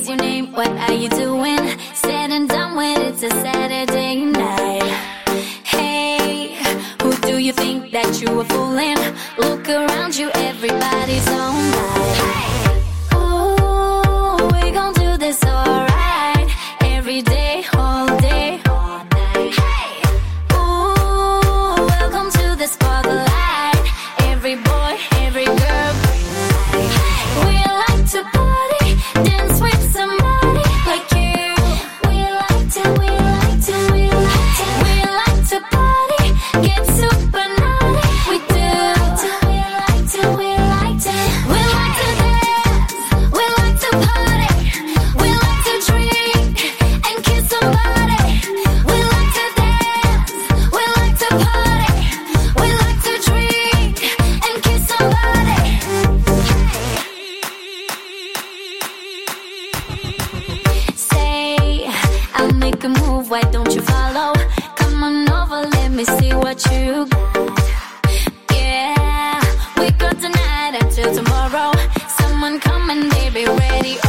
your name? What are you doing? Said and done when it's a Saturday night. Hey, who do you think that you are fooling? Look around you, everybody's on night. Hey, ooh, we gon' do this alright. Every day, all day, all night. Hey, ooh, welcome to the spotlight. Every boy, every girl, hey, we like to party, dance with somebody like you. We like to, we like to, we like to, we like to party, get super naughty. We do. We like to, we like to, we like to dance, we like to party, we like to drink and kiss somebody. We like to dance, we like to party, we like to drink and kiss somebody. Say, I'll make a move, why don't you follow? Come on over, let me see what you got. Yeah, we got tonight until tomorrow. Someone come and baby ready.